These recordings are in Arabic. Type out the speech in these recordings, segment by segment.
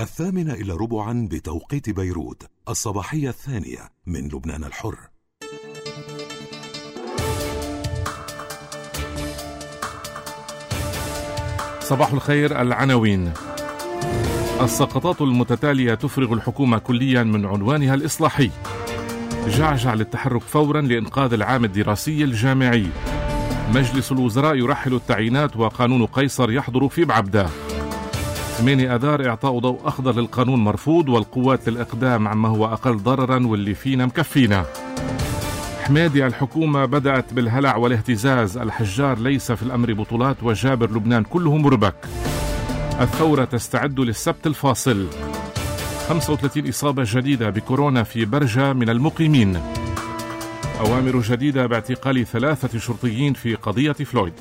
8:45 بتوقيت بيروت، الصباحية الثانية من لبنان الحر. صباح الخير. العناوين: السقطات المتتالية تفرغ الحكومة كليا من عنوانها الإصلاحي. جعجع للتحرك فورا لإنقاذ العام الدراسي الجامعي. مجلس الوزراء يرحل التعيينات وقانون قيصر يحضر في بعبدة. 8 آذار إعطاء ضوء أخضر للقانون مرفوض، والقوات للإقدام عما هو أقل ضررا واللي فينا مكفينا. حمادي: الحكومة بدأت بالهلع والاهتزاز، الحجار ليس في الأمر بطولات وجابر لبنان كله مربك. الثورة تستعد للسبت الفاصل. 35 إصابة جديدة بكورونا في برجة من المقيمين. أوامر جديدة باعتقال 3 شرطيين في قضية فلويد.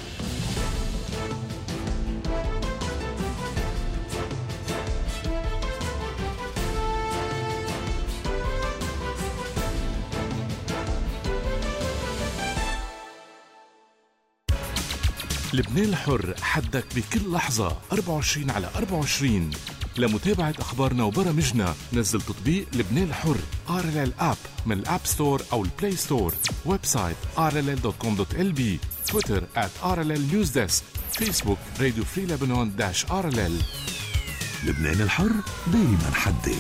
لبنان الحر، حدك بكل لحظة 24/24. لمتابعة أخبارنا وبرامجنا نزل تطبيق لبنان الحر RLL App من الأب ستور أو البلاي ستور. ويب سايت rll.com.lb. تويتر @RLL News Desk. فيسبوك راديو فري لبنان -RLL. لبنان الحر دايما حدي.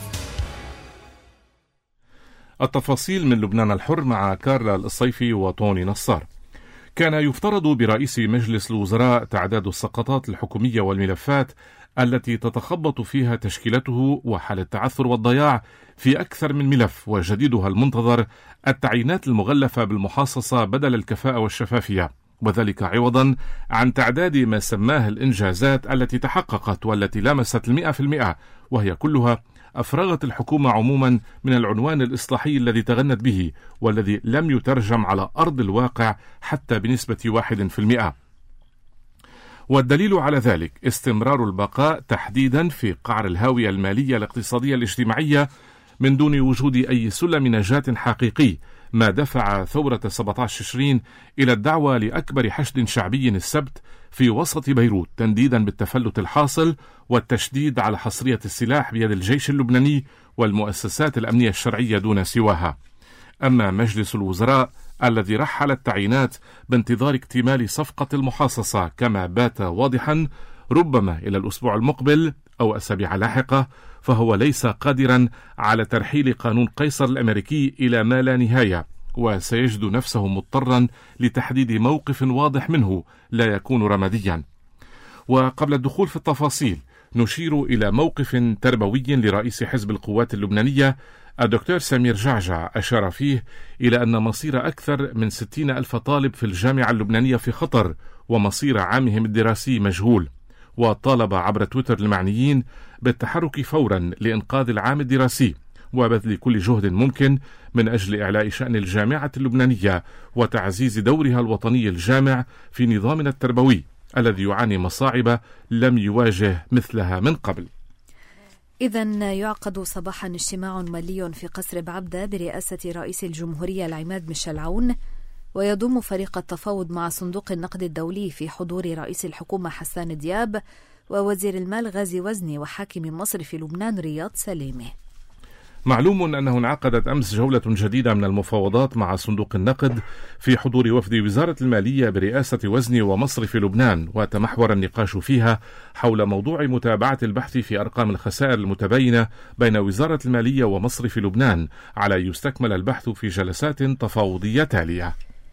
التفاصيل من لبنان الحر مع كارلا الصيفي وطوني نصار. كان يفترض برئيس مجلس الوزراء تعداد السقطات الحكومية والملفات التي تتخبط فيها تشكيلته وحال التعثر والضياع في أكثر من ملف، وجديدها المنتظر التعيينات المغلفة بالمحاصصة بدل الكفاءة والشفافية، وذلك عوضا عن تعداد ما سماه الإنجازات التي تحققت والتي لامست 100%، وهي كلها أفرغت الحكومة عموما من العنوان الإصلاحي الذي تغنت به والذي لم يترجم على أرض الواقع حتى بنسبة 1%. والدليل على ذلك استمرار البقاء تحديدا في قعر الهاوية المالية الاقتصادية الاجتماعية من دون وجود أي سلم نجاة حقيقي، ما دفع ثورة 17 تشرين إلى الدعوة لأكبر حشد شعبي السبت في وسط بيروت، تنديدا بالتفلت الحاصل والتشديد على حصرية السلاح بيد الجيش اللبناني والمؤسسات الأمنية الشرعية دون سواها. أما مجلس الوزراء الذي رحل التعيينات بانتظار اكتمال صفقة المحاصصة كما بات واضحا ربما إلى الأسبوع المقبل أو أسابيع لاحقة، فهو ليس قادرا على ترحيل قانون قيصر الأمريكي إلى ما لا نهاية، وسيجد نفسه مضطرا لتحديد موقف واضح منه لا يكون رماديا. وقبل الدخول في التفاصيل نشير إلى موقف تربوي لرئيس حزب القوات اللبنانية الدكتور سمير جعجع، أشار فيه إلى أن مصير أكثر من 60,000 طالب في الجامعة اللبنانية في خطر، ومصير عامهم الدراسي مجهول، وطالب عبر تويتر المعنيين بالتحرك فورا لإنقاذ العام الدراسي وبذل كل جهد ممكن من أجل إعلاء شأن الجامعة اللبنانية وتعزيز دورها الوطني الجامع في نظامنا التربوي الذي يعاني مصاعب لم يواجه مثلها من قبل. إذن يعقد صباحا اجتماع مالي في قصر بعبدة برئاسة رئيس الجمهورية العماد ميشيل عون، ويضم فريق التفاوض مع صندوق النقد الدولي في حضور رئيس الحكومة حسان دياب ووزير المال غازي وزني وحاكم مصرف لبنان رياض سلامة. معلوم أنه انعقدت أمس جولة جديدة من المفاوضات مع صندوق النقد في حضور وفد وزارة المالية برئاسة وزني ومصرف لبنان، وتمحور النقاش فيها حول موضوع متابعة البحث في أرقام الخسائر المتباينة بين وزارة المالية ومصرف لبنان على يستكمل البحث في جلسات تفاوضية تالية.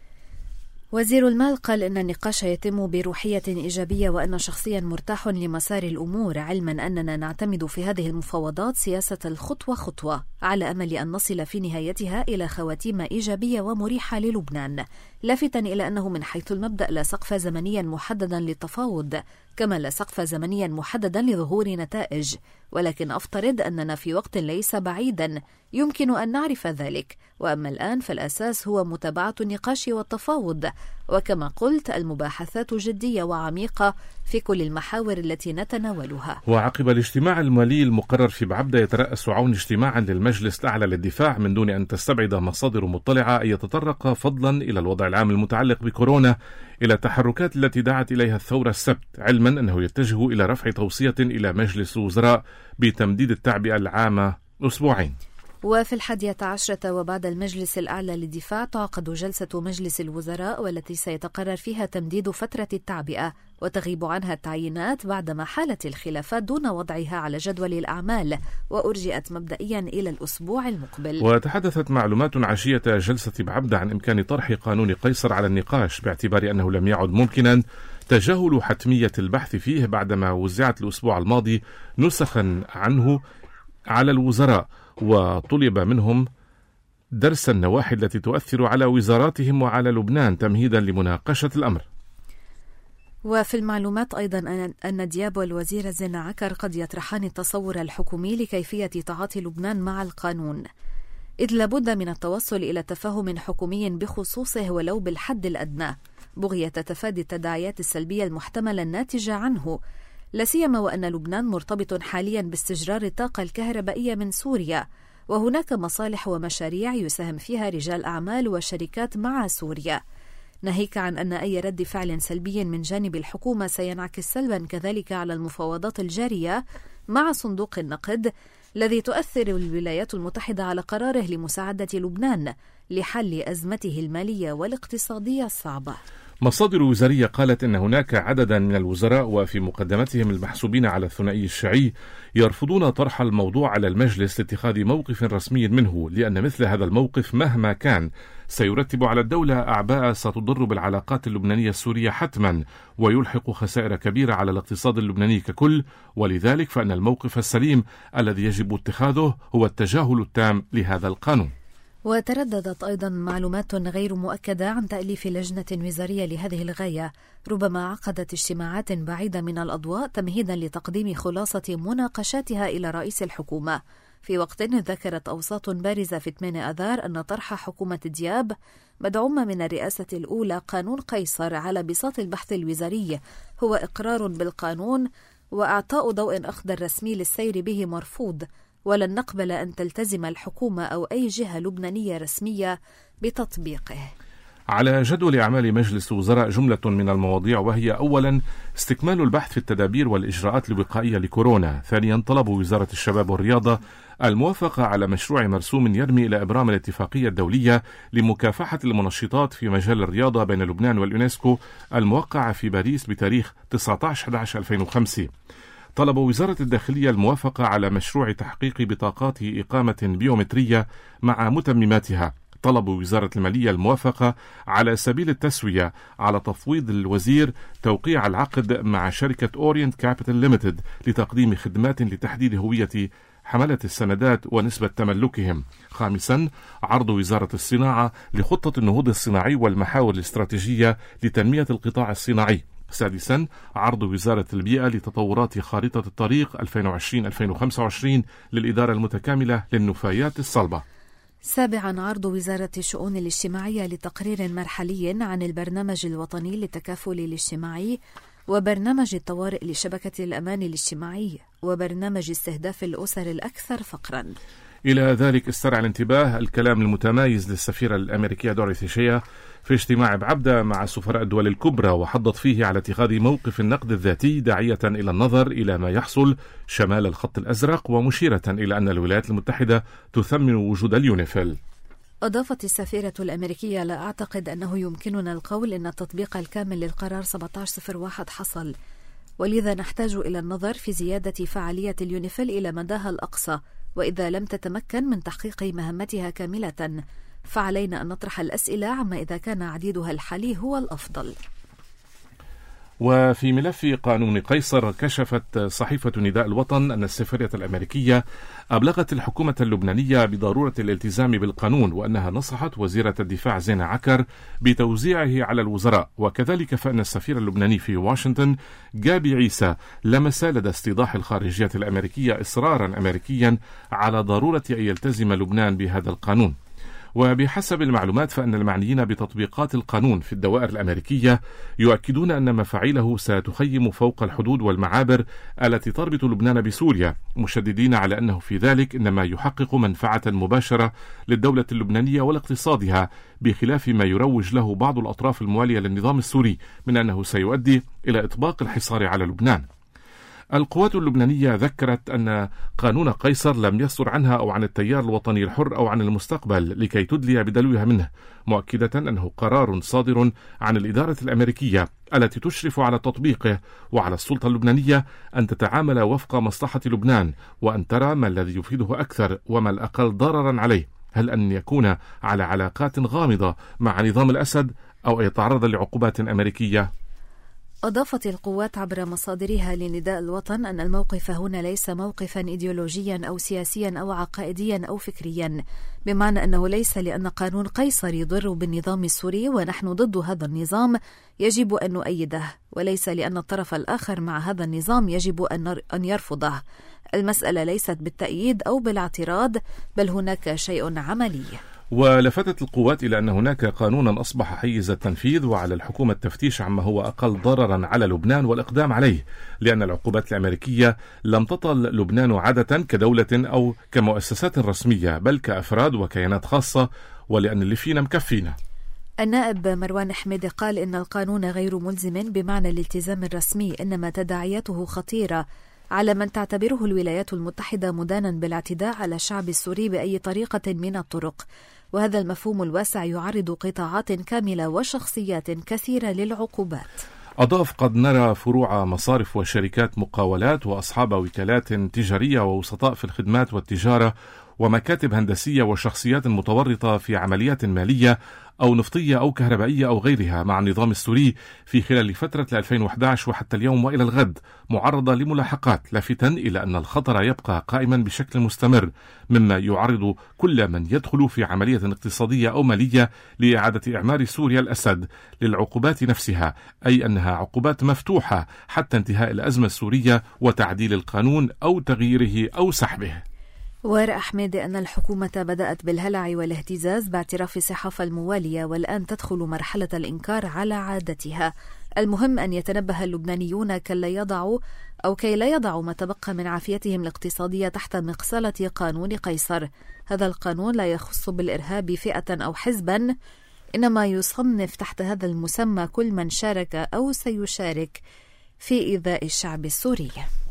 وزير المال قال إن النقاش يتم بروحية إيجابية وأن شخصيا مرتاح لمسار الأمور، علما أننا نعتمد في هذه المفاوضات سياسة الخطوة خطوة على أمل أن نصل في نهايتها إلى خواتيم إيجابية ومريحة للبنان، لافتا إلى أنه من حيث المبدأ لا سقف زمنيا محددا للتفاوض، كما لا سقف زمنيا محددا لظهور نتائج، ولكن أفترض أننا في وقت ليس بعيدا يمكن أن نعرف ذلك، وأما الآن فالأساس هو متابعة النقاش والتفاوض، وكما قلت المباحثات جدية وعميقة في كل المحاور التي نتناولها. وعقب الاجتماع المالي المقرر في بعبدة يترأس عون اجتماعا للمجلس الأعلى للدفاع من دون أن تستبعد مصادر مطلعة أن يتطرق فضلا إلى الوضع العام المتعلق بكورونا إلى التحركات التي دعت إليها الثورة السبت، علما علما أنه يتجه إلى رفع توصية إلى مجلس الوزراء بتمديد التعبئة العامة أسبوعين. وفي 11 وبعد المجلس الأعلى للدفاع تعقد جلسة مجلس الوزراء والتي سيتقرر فيها تمديد فترة التعبئة وتغيب عنها التعيينات بعدما حالت الخلافات دون وضعها على جدول الأعمال وأرجئت مبدئيا إلى الأسبوع المقبل. وتحدثت معلومات عشية جلسة بعبدة عن إمكان طرح قانون قيصر على النقاش باعتبار أنه لم يعد ممكنا تجاهل حتمية البحث فيه بعدما وزعت الأسبوع الماضي نسخا عنه على الوزراء وطلب منهم درس النواحي التي تؤثر على وزاراتهم وعلى لبنان تمهيدا لمناقشة الأمر. وفي المعلومات أيضا أن دياب والوزير زين عكر قد يطرحان التصور الحكومي لكيفية تعاطي لبنان مع القانون، إذ لابد من التوصل إلى تفاهم حكومي بخصوصه ولو بالحد الأدنى بغية تفادي التداعيات السلبية المحتملة الناتجة عنه، لا سيما وأن لبنان مرتبط حاليا باستجرار الطاقة الكهربائية من سوريا، وهناك مصالح ومشاريع يساهم فيها رجال أعمال وشركات مع سوريا، ناهيك عن أن أي رد فعل سلبي من جانب الحكومة سينعكس سلبا كذلك على المفاوضات الجارية مع صندوق النقد الذي تؤثر الولايات المتحدة على قراره لمساعدة لبنان لحل أزمته المالية والاقتصادية الصعبة. مصادر وزارية قالت أن هناك عددا من الوزراء وفي مقدمتهم المحسوبين على الثنائي الشيعي يرفضون طرح الموضوع على المجلس لاتخاذ موقف رسمي منه، لأن مثل هذا الموقف مهما كان سيرتب على الدولة أعباء ستضر بالعلاقات اللبنانية السورية حتما ويلحق خسائر كبيرة على الاقتصاد اللبناني ككل، ولذلك فإن الموقف السليم الذي يجب اتخاذه هو التجاهل التام لهذا القانون. وترددت أيضا معلومات غير مؤكدة عن تأليف لجنة وزارية لهذه الغاية، ربما عقدت اجتماعات بعيدة من الأضواء تمهيدا لتقديم خلاصة مناقشاتها إلى رئيس الحكومة، في وقت ذكرت أوساط بارزة في 8 آذار أن طرح حكومة دياب مدعومة من الرئاسة الأولى قانون قيصر على بساط البحث الوزاري هو إقرار بالقانون وإعطاء ضوء أخضر رسمي للسير به مرفوض، ولن نقبل أن تلتزم الحكومة أو أي جهة لبنانية رسمية بتطبيقه. على جدول أعمال مجلس الوزراء جملة من المواضيع، وهي أولا استكمال البحث في التدابير والإجراءات الوقائية لكورونا، ثانيا طلب وزارة الشباب والرياضة الموافقة على مشروع مرسوم يرمي إلى إبرام الاتفاقية الدولية لمكافحة المنشطات في مجال الرياضة بين لبنان واليونسكو الموقعة في باريس بتاريخ 19/11/2005. طلب وزارة الداخلية الموافقة على مشروع تحقيق بطاقات إقامة بيومترية مع متمماتها. طلب وزارة المالية الموافقة على سبيل التسوية على تفويض الوزير توقيع العقد مع شركة أورينت كابيتال ليميتد لتقديم خدمات لتحديد هوية حملة السندات ونسبة تملكهم. خامسا عرض وزارة الصناعة لخطة النهوض الصناعي والمحاور الاستراتيجية لتنمية القطاع الصناعي. سادسا عرض وزارة البيئة لتطورات خارطة الطريق 2020-2025 للإدارة المتكاملة للنفايات الصلبة. سابعا عرض وزارة الشؤون الاجتماعية لتقرير مرحلي عن البرنامج الوطني للتكافل الاجتماعي وبرنامج الطوارئ لشبكة الأمان الاجتماعي وبرنامج استهداف الأسر الأكثر فقرا. إلى ذلك استرعى الانتباه الكلام المتمايز للسفيرة الأمريكية دوريثي شيا في اجتماع بعبدة مع سفراء الدول الكبرى، وحضت فيه على اتخاذ موقف النقد الذاتي داعية إلى النظر إلى ما يحصل شمال الخط الأزرق، ومشيرة إلى أن الولايات المتحدة تثمن وجود اليونيفيل. أضافت السفيرة الأمريكية: لا أعتقد أنه يمكننا القول أن التطبيق الكامل للقرار 1701 حصل، ولذا نحتاج إلى النظر في زيادة فعالية اليونيفيل إلى مداها الأقصى، وإذا لم تتمكن من تحقيق مهمتها كاملة فعلينا أن نطرح الأسئلة عما إذا كان عديدها الحالي هو الأفضل. وفي ملف قانون قيصر، كشفت صحيفة نداء الوطن أن السفارة الأمريكية أبلغت الحكومة اللبنانية بضرورة الالتزام بالقانون، وأنها نصحت وزيرة الدفاع زين عكر بتوزيعه على الوزراء. وكذلك فإن السفير اللبناني في واشنطن جابي عيسى لمس لدى استيضاح الخارجية الأمريكية إصرارا أمريكيا على ضرورة أن يلتزم لبنان بهذا القانون. وبحسب المعلومات فإن المعنيين بتطبيقات القانون في الدوائر الأمريكية يؤكدون أن مفاعيله ستخيم فوق الحدود والمعابر التي تربط لبنان بسوريا، مشددين على أنه في ذلك إنما يحقق منفعة مباشرة للدولة اللبنانية ولاقتصادها، بخلاف ما يروج له بعض الأطراف الموالية للنظام السوري من أنه سيؤدي إلى إطباق الحصار على لبنان. القوات اللبنانية ذكرت أن قانون قيصر لم يصدر عنها أو عن التيار الوطني الحر أو عن المستقبل لكي تدلي بدلوها منه، مؤكدة أنه قرار صادر عن الإدارة الأمريكية التي تشرف على تطبيقه، وعلى السلطة اللبنانية أن تتعامل وفق مصلحة لبنان وأن ترى ما الذي يفيده أكثر وما الأقل ضررا عليه، هل أن يكون على علاقات غامضة مع نظام الأسد أو يتعرض لعقوبات أمريكية. أضافت القوات عبر مصادرها لنداء الوطن أن الموقف هنا ليس موقفا إيديولوجيا أو سياسيا أو عقائديا أو فكريا، بمعنى أنه ليس لأن قانون قيصر يضر بالنظام السوري ونحن ضد هذا النظام يجب أن نؤيده، وليس لأن الطرف الآخر مع هذا النظام يجب أن يرفضه. المسألة ليست بالتأييد أو بالاعتراض، بل هناك شيء عملي. ولفتت القوات إلى أن هناك قانونا أصبح حيز التنفيذ، وعلى الحكومة التفتيش عما هو أقل ضررا على لبنان والإقدام عليه، لأن العقوبات الأمريكية لم تطل لبنان عادة كدولة أو كمؤسسات رسمية، بل كأفراد وكيانات خاصة، ولأن اللي فينا مكفينا. النائب مروان حميدي قال إن القانون غير ملزم بمعنى الالتزام الرسمي، إنما تداعياته خطيرة على من تعتبره الولايات المتحدة مدانا بالاعتداء على الشعب السوري بأي طريقة من الطرق، وهذا المفهوم الواسع يعرض قطاعات كاملة وشخصيات كثيرة للعقوبات. أضاف: قد نرى فروع مصارف وشركات مقاولات وأصحاب وكالات تجارية ووسطاء في الخدمات والتجارة ومكاتب هندسية وشخصيات متورطة في عمليات مالية أو نفطية أو كهربائية أو غيرها مع النظام السوري في خلال فترة 2011 وحتى اليوم وإلى الغد، معرضة لملاحقات، لافتاً إلى أن الخطر يبقى قائما بشكل مستمر، مما يعرض كل من يدخل في عملية اقتصادية أو مالية لإعادة إعمار سوريا الأسد للعقوبات نفسها، أي أنها عقوبات مفتوحة حتى انتهاء الأزمة السورية وتعديل القانون أو تغييره أو سحبه. ورأى حميدي أن الحكومة بدأت بالهلع والاهتزاز باعتراف الصحافة الموالية، والآن تدخل مرحلة الإنكار على عادتها. المهم أن يتنبه اللبنانيون كي لا يضعوا ما تبقى من عافيتهم الاقتصادية تحت مقصلة قانون قيصر. هذا القانون لا يخص بالإرهاب فئة أو حزبا، إنما يصنف تحت هذا المسمى كل من شارك أو سيشارك في إيذاء الشعب السوري.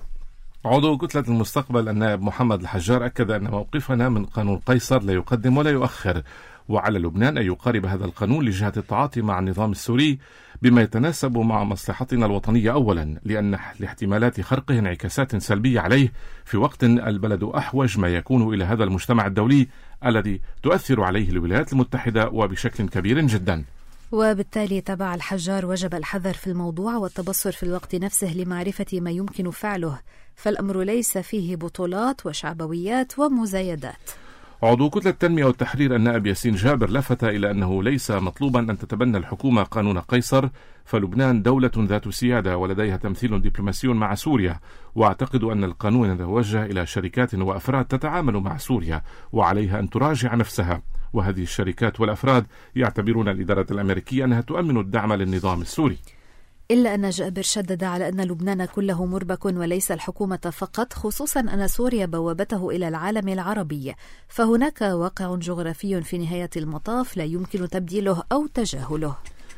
عضو كتلة المستقبل النائب محمد الحجار أكد أن موقفنا من قانون قيصر لا يقدم ولا يؤخر، وعلى لبنان أن يقارب هذا القانون لجهة التعاطي مع النظام السوري بما يتناسب مع مصلحتنا الوطنية أولا، لأن لاحتمالات خرقه انعكاسات سلبية عليه في وقت البلد أحوج ما يكون إلى هذا المجتمع الدولي الذي تؤثر عليه الولايات المتحدة وبشكل كبير جدا. وبالتالي تبع الحجار وجب الحذر في الموضوع والتبصر في الوقت نفسه لمعرفة ما يمكن فعله، فالأمر ليس فيه بطولات وشعبويات ومزايدات. عضو كتلة التنمية والتحرير النائب ياسين جابر لفت إلى أنه ليس مطلوبا أن تتبنى الحكومة قانون قيصر، فلبنان دولة ذات سيادة ولديها تمثيل دبلوماسي مع سوريا، واعتقد أن القانون يتوجه إلى شركات وأفراد تتعامل مع سوريا وعليها أن تراجع نفسها، وهذه الشركات والأفراد يعتبرون الإدارة الأمريكية أنها تؤمن الدعم للنظام السوري. إلا أن جابر شدد على أن لبنان كله مربك وليس الحكومة فقط، خصوصا أن سوريا بوابته إلى العالم العربي، فهناك واقع جغرافي في نهاية المطاف لا يمكن تبديله أو تجاهله.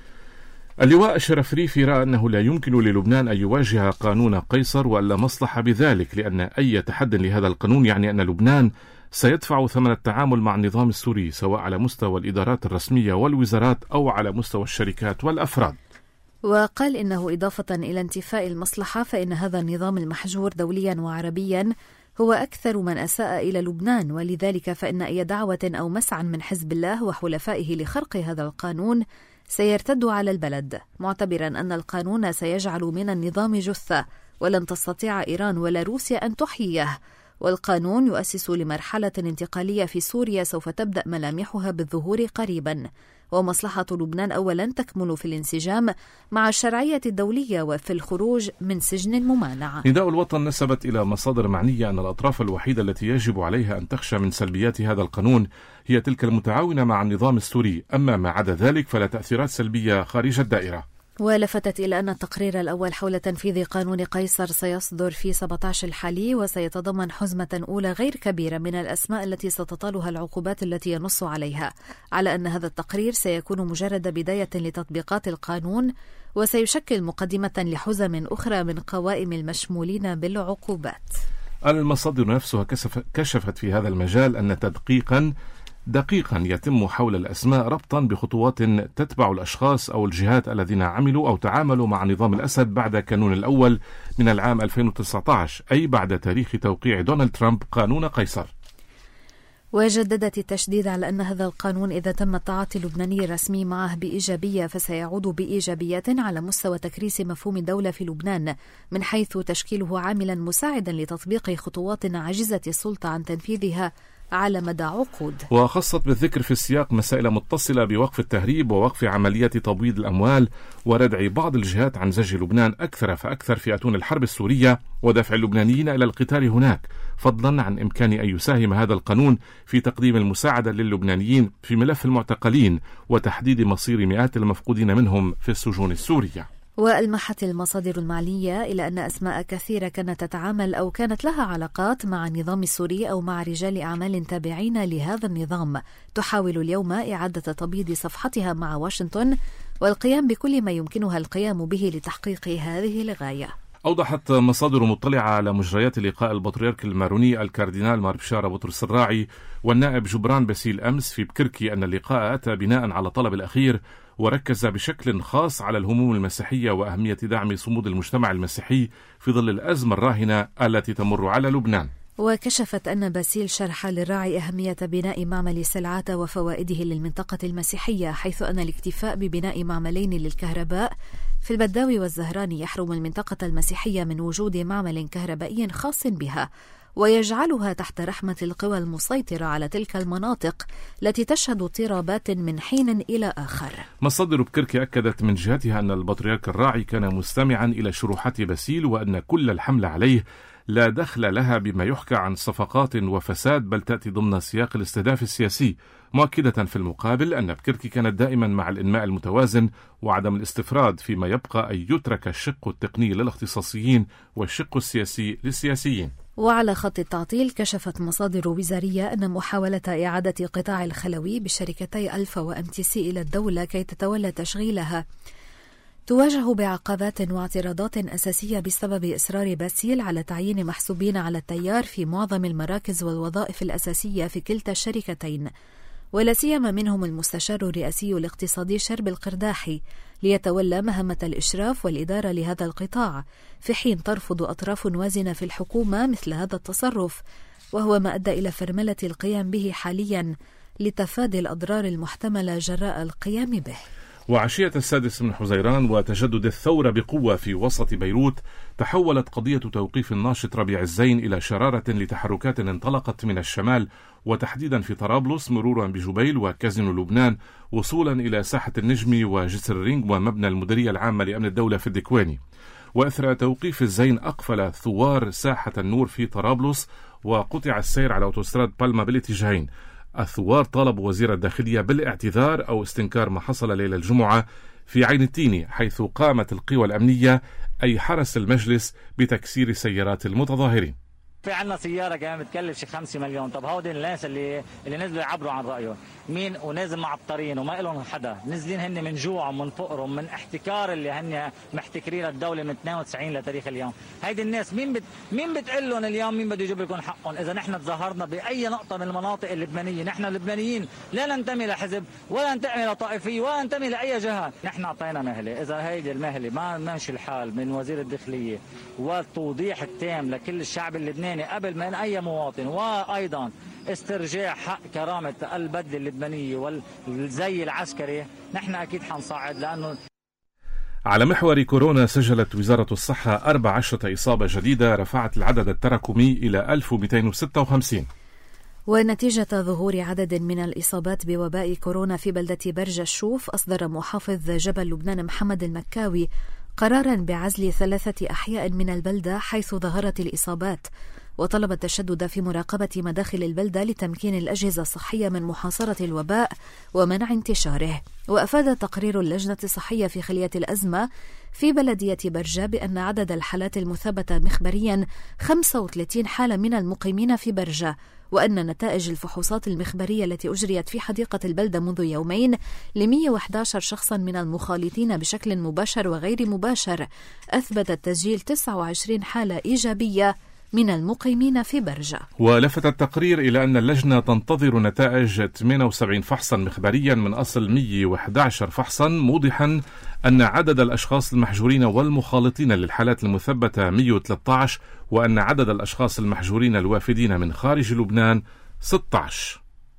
اللواء الشرف ريفي رأى أنه لا يمكن للبنان أن يواجه قانون قيصر وألا مصلحة بذلك، لأن أي تحد لهذا القانون يعني أن لبنان سيدفع ثمن التعامل مع النظام السوري، سواء على مستوى الإدارات الرسمية والوزارات أو على مستوى الشركات والأفراد. وقال إنه إضافة إلى انتفاء المصلحة فإن هذا النظام المحجور دوليا وعربيا هو أكثر من أساء إلى لبنان، ولذلك فإن أي دعوة أو مسعى من حزب الله وحلفائه لخرق هذا القانون سيرتد على البلد، معتبرا أن القانون سيجعل من النظام جثة ولن تستطيع إيران ولا روسيا أن تحييه، والقانون يؤسس لمرحلة انتقالية في سوريا سوف تبدأ ملامحها بالظهور قريبا. ومصلحة لبنان أولا تكمن في الانسجام مع الشرعية الدولية وفي الخروج من سجن الممانعة. نداء الوطن نسبت إلى مصادر معنية أن الأطراف الوحيدة التي يجب عليها أن تخشى من سلبيات هذا القانون هي تلك المتعاونة مع النظام السوري، أما ما عدا ذلك فلا تأثيرات سلبية خارج الدائرة. ولفتت إلى أن التقرير الأول حول تنفيذ قانون قيصر سيصدر في 17 الحالي، وسيتضمن حزمة أولى غير كبيرة من الأسماء التي ستطالها العقوبات التي ينص عليها، على أن هذا التقرير سيكون مجرد بداية لتطبيقات القانون، وسيشكل مقدمة لحزم أخرى من قوائم المشمولين بالعقوبات. المصادر نفسها كشفت في هذا المجال أن تدقيقا يتم حول الأسماء ربطا بخطوات تتبع الأشخاص أو الجهات الذين عملوا أو تعاملوا مع نظام الأسد بعد كانون الأول من العام 2019، أي بعد تاريخ توقيع دونالد ترامب قانون قيصر. وجددت التشديد على أن هذا القانون إذا تم التعاطي اللبناني الرسمي معه بإيجابية فسيعود بإيجابيات على مستوى تكريس مفهوم الدولة في لبنان، من حيث تشكيله عاملا مساعدا لتطبيق خطوات عاجزة السلطة عن تنفيذها على مدى عقود. وخصت بالذكر في السياق مسائل متصلة بوقف التهريب ووقف عمليات تبويض الأموال وردع بعض الجهات عن زج لبنان أكثر فأكثر في أتون الحرب السورية ودفع اللبنانيين إلى القتال هناك، فضلا عن إمكان أن يساهم هذا القانون في تقديم المساعدة للبنانيين في ملف المعتقلين وتحديد مصير مئات المفقودين منهم في السجون السورية. وألمحت المصادر المعنية إلى أن أسماء كثيرة كانت تتعامل أو كانت لها علاقات مع النظام السوري أو مع رجال أعمال تابعين لهذا النظام تحاول اليوم إعادة تبييض صفحتها مع واشنطن والقيام بكل ما يمكنها القيام به لتحقيق هذه الغاية. أوضحت مصادر مطلعة على مجريات لقاء البطريرك الماروني الكاردينال مار بشارة بطرس الراعي والنائب جبران باسيل أمس في بكركي أن اللقاء أتى بناء على طلب الأخير وركز بشكل خاص على الهموم المسيحية وأهمية دعم صمود المجتمع المسيحي في ظل الأزمة الراهنة التي تمر على لبنان. وكشفت أن باسيل شرح للراعي أهمية بناء معمل سلعات وفوائده للمنطقة المسيحية، حيث أن الاكتفاء ببناء معملين للكهرباء في البداوي والزهراني يحرم المنطقة المسيحية من وجود معمل كهربائي خاص بها، ويجعلها تحت رحمة القوى المسيطرة على تلك المناطق التي تشهد اضطرابات من حين إلى آخر. مصادر بكركي أكدت من جهتها أن البطريرك الراعي كان مستمعا إلى شروحات باسيل وأن كل الحمل عليه لا دخل لها بما يحكى عن صفقات وفساد، بل تأتي ضمن سياق الاستهداف السياسي، مؤكدة في المقابل أن بكركي كانت دائما مع الإنماء المتوازن وعدم الاستفراد، فيما يبقى أن يترك الشق التقني للاختصاصيين والشق السياسي للسياسيين. وعلى خط التعطيل كشفت مصادر وزارية أن محاولة إعادة قطاع الخلوي بشركتي ألفا وMTC إلى الدولة كي تتولى تشغيلها تواجه بعقبات واعتراضات أساسية بسبب إصرار باسيل على تعيين محسوبين على التيار في معظم المراكز والوظائف الأساسية في كلتا الشركتين، ولا سيما منهم المستشار الرئاسي الاقتصادي شرب القرداحي ليتولى مهمة الإشراف والإدارة لهذا القطاع، في حين ترفض أطراف وازنة في الحكومة مثل هذا التصرف، وهو ما أدى إلى فرملة القيام به حاليا لتفادي الأضرار المحتملة جراء القيام به. وعشية 6 من حزيران وتجدد الثورة بقوة في وسط بيروت، تحولت قضية توقيف الناشط ربيع الزين إلى شرارة لتحركات انطلقت من الشمال وتحديدا في طرابلس مرورا بجبيل وكازينو لبنان وصولا إلى ساحة النجمي وجسر الرينج ومبنى المديرية العامة لأمن الدولة في الدكواني. وإثر توقيف الزين أقفل ثوار ساحة النور في طرابلس وقطع السير على أوتوستراد بالما بالاتجاهين. الثوار طالبوا وزير الداخلية بالاعتذار أو استنكار ما حصل ليلة الجمعة في عين التيني، حيث قامت القوى الأمنية أي حرس المجلس بتكسير سيارات المتظاهرين. في عنا سيارة كمان بتكلف شي 5 مليون. طب هودي الناس اللي نزلوا يعبروا عن رأيهم مين ونازل معطرين وما لهم حدا، نزلين هن من جوعهم من فقرهم من احتكار اللي هن محتكرين الدولة من 92 لتاريخ اليوم. هيدي الناس مين بتقول لهم اليوم مين بده يجيب لكم حقهم؟ إذا نحن تظاهرنا بأي نقطة من المناطق اللبنانية، نحن اللبنانيين لا ننتمي لحزب ولا ننتمي لطائفية ولا ننتمي لأي جهة، نحن أعطينا مهلة. إذا هيدي المهلة ما ماشي الحال من وزير الداخلية والتوضيح التام لكل الشعب اللبناني قبل من أي مواطن، وأيضا استرجاع حق كرامة البدلة اللبنانية والزي العسكري، نحن أكيد حنصعد. لأنه على محور كورونا سجلت وزارة الصحة 14 إصابة جديدة رفعت العدد التراكمي إلى 1256. ونتيجة ظهور عدد من الإصابات بوباء كورونا في بلدة برجة الشوف، أصدر محافظ جبل لبنان محمد المكاوي قراراً بعزل 3 أحياء من البلدة حيث ظهرت الإصابات، وطلب التشدد في مراقبة مداخل البلدة لتمكين الأجهزة الصحية من محاصرة الوباء ومنع انتشاره. وأفاد تقرير اللجنة الصحية في خلية الأزمة في بلدية برجة بأن عدد الحالات المثبتة مخبرياً 35 حالة من المقيمين في برجة، وأن نتائج الفحوصات المخبرية التي أجريت في حديقة البلدة منذ يومين ل111 شخصاً من المخالطين بشكل مباشر وغير مباشر أثبتت تسجيل 29 حالة إيجابية من المقيمين في برجة. ولفت التقرير إلى أن اللجنة تنتظر نتائج 78 فحصا مخبريا من أصل 111 فحصا، موضحا أن عدد الأشخاص المحجورين والمخالطين للحالات المثبتة 113، وأن عدد الأشخاص المحجورين الوافدين من خارج لبنان 16.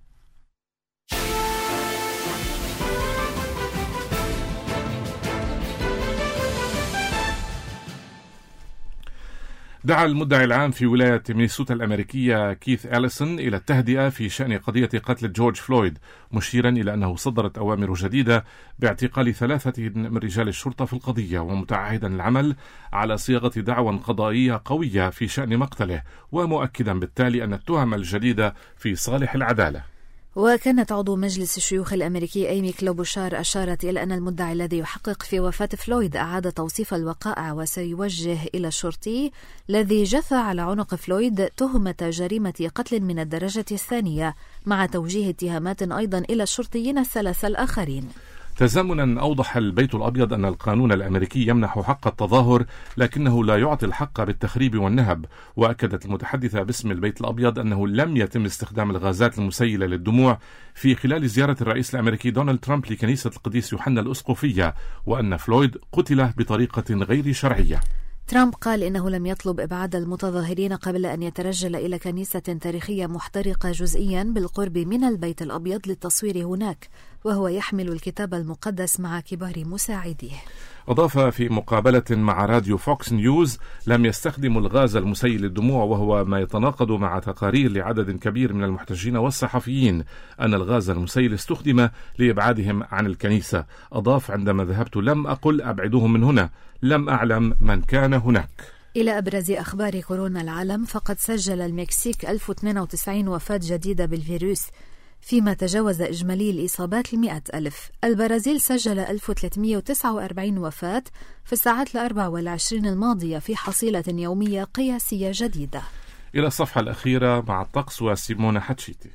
دعا المدعي العام في ولاية مينيسوتا الأمريكية كيث أليسون إلى التهدئة في شأن قضية قتل جورج فلويد، مشيرا إلى أنه صدرت أوامر جديدة باعتقال 3 من رجال الشرطة في القضية، ومتعهدا العمل على صياغة دعوى قضائية قوية في شأن مقتله، ومؤكدا بالتالي أن التهم الجديدة في صالح العدالة. وكانت عضو مجلس الشيوخ الأمريكي إيمي كلوبوشار أشارت إلى أن المدعي الذي يحقق في وفاة فلويد أعاد توصيف الوقائع، وسيوجه إلى الشرطي الذي جثى على عنق فلويد تهمة جريمة قتل من الدرجة الثانية، مع توجيه اتهامات أيضا إلى الشرطيين الثلاثة الآخرين. تزامنا أوضح البيت الأبيض أن القانون الأمريكي يمنح حق التظاهر لكنه لا يعطي الحق بالتخريب والنهب، وأكدت المتحدثة باسم البيت الأبيض أنه لم يتم استخدام الغازات المسيلة للدموع في خلال زيارة الرئيس الأمريكي دونالد ترامب لكنيسة القديس يوحنا الأسقفية، وأن فلويد قتل بطريقة غير شرعية. ترامب قال إنه لم يطلب إبعاد المتظاهرين قبل أن يترجل إلى كنيسة تاريخية محترقة جزئيا بالقرب من البيت الأبيض للتصوير هناك، وهو يحمل الكتاب المقدس مع كبار مساعديه. أضاف في مقابلة مع راديو فوكس نيوز: لم يستخدموا الغاز المسيل للدموع، وهو ما يتناقض مع تقارير لعدد كبير من المحتجين والصحفيين أن الغاز المسيل استخدم لإبعادهم عن الكنيسة. أضاف: عندما ذهبت لم أقل أبعدوهم من هنا، لم أعلم من كان هناك. إلى أبرز أخبار كورونا العالم، فقد سجل المكسيك 1092 وفاة جديدة بالفيروس، فيما تجاوز إجمالي الإصابات 100,000. البرازيل سجل 1349 وفاة في الساعات 24 الماضية في حصيلة يومية قياسية جديدة. إلى الصفحة الأخيرة مع الطقس وسيمونا حتشيتي.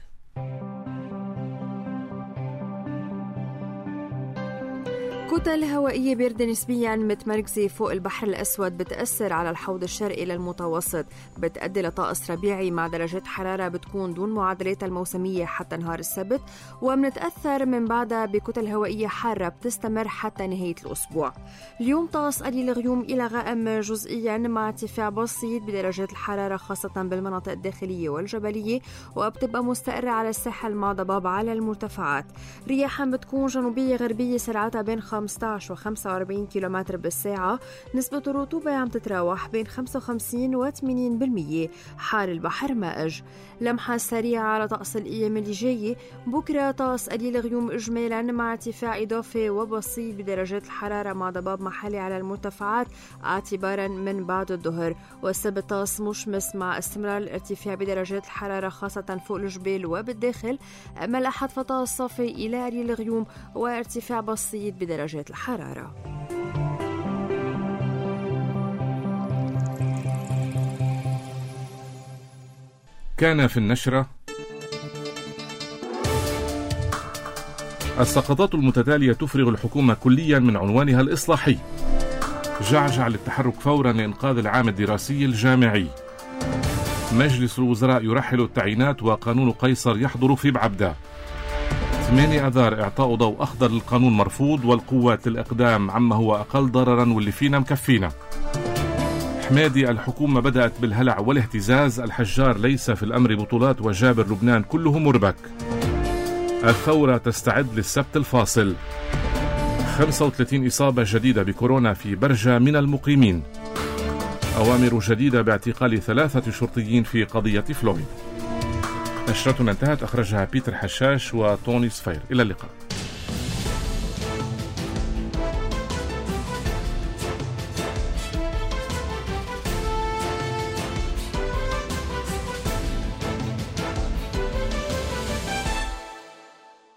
كتل هوائية باردة نسبيا متمركزة فوق البحر الأسود بتأثر على الحوض الشرقي للمتوسط، بتأدي لطقس ربيعي مع درجات حرارة بتكون دون معدلاتها الموسمية حتى نهار السبت، ومنتأثر من بعدها بكتل هوائية حارة بتستمر حتى نهاية الأسبوع. اليوم طقس قليل الغيوم إلى غائم جزئيا مع ارتفاع بسيط بدرجات الحرارة خاصة بالمناطق الداخلية والجبلية، وبتبقى مستقرة على الساحل مع ضباب على المرتفعات. رياحا بتكون جنوبية غربية سرعتها بين 15 و 45 كيلومتر بالساعة. نسبة الرطوبة عم تتراوح بين 55 و 80%. حال البحر مائج. لمحة سريعة على طقس الأيام اللي جاية. بكرة طقس قليل غيوم إجمالا مع ارتفاع إضافي وبسيط بدرجات الحرارة مع ضباب محلي على المرتفعات اعتبارا من بعد الظهر. والسبت طقس مشمس مع استمرار الارتفاع بدرجات الحرارة خاصة فوق الجبال وبالداخل. أما الأحد فطقس صافي إلى قليل غيوم وارتفاع بسيط بدرجات الحرارة. كان في النشرة: السقطات المتتالية تفرغ الحكومة كليا من عنوانها الإصلاحي. جعجع للتحرك فورا لإنقاذ العام الدراسي الجامعي. مجلس الوزراء يرحل التعيينات وقانون قيصر يحضر في بعبدة. 8 آذار إعطاء ضوء أخضر للقانون مرفوض، والقوات للإقدام عما هو أقل ضررا واللي فينا مكفينا. حمادي: الحكومة بدأت بالهلع والاهتزاز. الحجار: ليس في الأمر بطولات، وجابر لبنان كله مربك. الثورة تستعد للسبت الفاصل. 35 إصابة جديدة بكورونا في برجة من المقيمين. أوامر جديدة باعتقال 3 شرطيين في قضية فلويد. نشرتنا انتهت، أخرجها بيتر حشاش وتوني صفير. إلى اللقاء.